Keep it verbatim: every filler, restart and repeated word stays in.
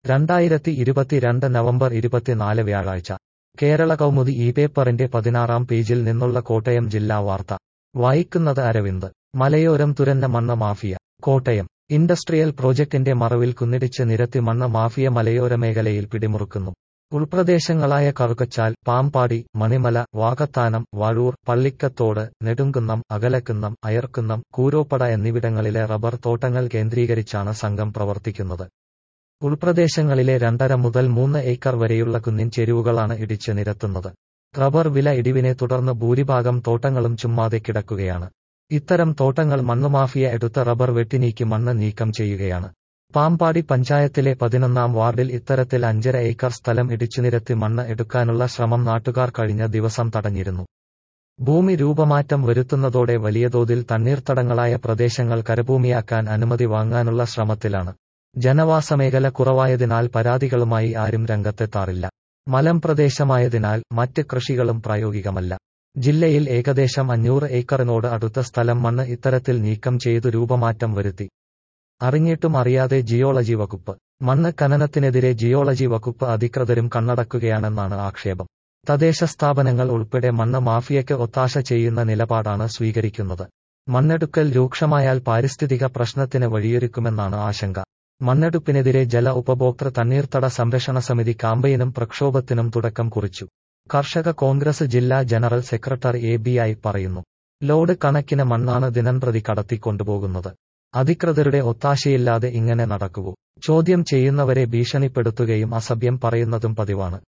രണ്ടായിരത്തി ഇരുപത്തിരണ്ട് നവംബർ ഇരുപത്തിനാല് വ്യാഴാഴ്ച കേരള കൗമുദി ഈ പേപ്പറിന്റെ പതിനാറാം പേജിൽ നിന്നുള്ള കോട്ടയം ജില്ലാ വാർത്ത വായിക്കുന്നത് അരവിന്ദ്. മലയോരം തുരന്ന മണ്ണ് മാഫിയ. കോട്ടയം. ഇൻഡസ്ട്രിയൽ പ്രോജക്ടിന്റെ മറവിൽ കുന്നിടിച്ച് നിരത്തി മണ്ണ് മാഫിയ മലയോര മേഖലയിൽ പിടിമുറുക്കുന്നു. ഉൾപ്രദേശങ്ങളായ കറുകച്ചാൽ, പാമ്പാടി, മണിമല, വാകത്താനം, വാഴൂർ, പള്ളിക്കത്തോട്, നെടുങ്കുന്നം, അകലക്കുന്നം, അയർക്കുന്നം, കൂരോപ്പട എന്നിവിടങ്ങളിലെ റബ്ബർ തോട്ടങ്ങൾ കേന്ദ്രീകരിച്ചാണ് സംഘം പ്രവർത്തിക്കുന്നത്. ഉൾപ്രദേശങ്ങളിലെ രണ്ടര മുതൽ മൂന്ന് ഏക്കർ വരെയുള്ള കുന്നിൻ ചെരിവുകളാണ് ഇടിച്ച് നിരത്തുന്നത്. റബ്ബർ വില ഇടിവിനെ തുടർന്ന് ഭൂരിഭാഗം തോട്ടങ്ങളും ചുമ്മാതെ കിടക്കുകയാണ്. ഇത്തരം തോട്ടങ്ങൾ മണ്ണുമാഫിയ എടുത്ത റബ്ബർ വെട്ടിനീക്കി മണ്ണ് നീക്കം ചെയ്യുകയാണ്. പാമ്പാടി പഞ്ചായത്തിലെ പതിനൊന്നാം വാർഡിൽ ഇത്തരത്തിൽ അഞ്ചര ഏക്കർ സ്ഥലം ഇടിച്ചുനിരത്തി മണ്ണ് എടുക്കാനുള്ള ശ്രമം നാട്ടുകാർ കഴിഞ്ഞ ദിവസം തടഞ്ഞിരുന്നു. ഭൂമി രൂപമാറ്റം വരുത്തുന്നതോടെ വലിയ തോതിൽ തണ്ണീർത്തടങ്ങളായ പ്രദേശങ്ങൾ കരഭൂമിയാക്കാൻ അനുമതി വാങ്ങാനുള്ള ശ്രമത്തിലാണ്. ജനവാസമേഖല കുറവായതിനാൽ പരാതികളുമായി ആരും രംഗത്തെത്താറില്ല. മലമ്പ്രദേശമായതിനാൽ മറ്റ് കൃഷികളും പ്രായോഗികമല്ല. ജില്ലയിൽ ഏകദേശം അഞ്ഞൂറ് ഏക്കറിനോട് അടുത്ത സ്ഥലം മണ്ണ് ഇത്തരത്തിൽ നീക്കം ചെയ്തു രൂപമാറ്റം വരുത്തി. അറിഞ്ഞിട്ടും അറിയാതെ ജിയോളജി വകുപ്പ്. മണ്ണ് ഖനനത്തിനെതിരെ ജിയോളജി വകുപ്പ് അധികൃതരും കണ്ണടക്കുകയാണെന്നാണ് ആക്ഷേപം. തദ്ദേശ സ്ഥാപനങ്ങൾ ഉൾപ്പെടെ മണ്ണ് മാഫിയയ്ക്ക് ഒത്താശ ചെയ്യുന്ന നിലപാടാണ് സ്വീകരിക്കുന്നത്. മണ്ണെടുക്കൽ രൂക്ഷമായാൽ പാരിസ്ഥിതിക പ്രശ്നത്തിന് വഴിയൊരുക്കുമെന്നാണ് ആശങ്ക. മണ്ണെടുപ്പിനെതിരെ ജല ഉപഭോക്തൃ തണ്ണീർത്തട സംരക്ഷണ സമിതി കാമ്പയിനും പ്രക്ഷോഭത്തിനും തുടക്കം കുറിച്ചു. കർഷക കോൺഗ്രസ് ജില്ലാ general secretary A B I പറയുന്നു. ലോഡ് കണക്കിന് മണ്ണാണ് ദിനംപ്രതി കടത്തിക്കൊണ്ടുപോകുന്നത്. അധികൃതരുടെ ഒത്താശയില്ലാതെ ഇങ്ങനെ നടക്കുവോ? ചോദ്യം ചെയ്യുന്നവരെ ഭീഷണിപ്പെടുത്തുകയും അസഭ്യം പറയുന്നതും പതിവാണ്.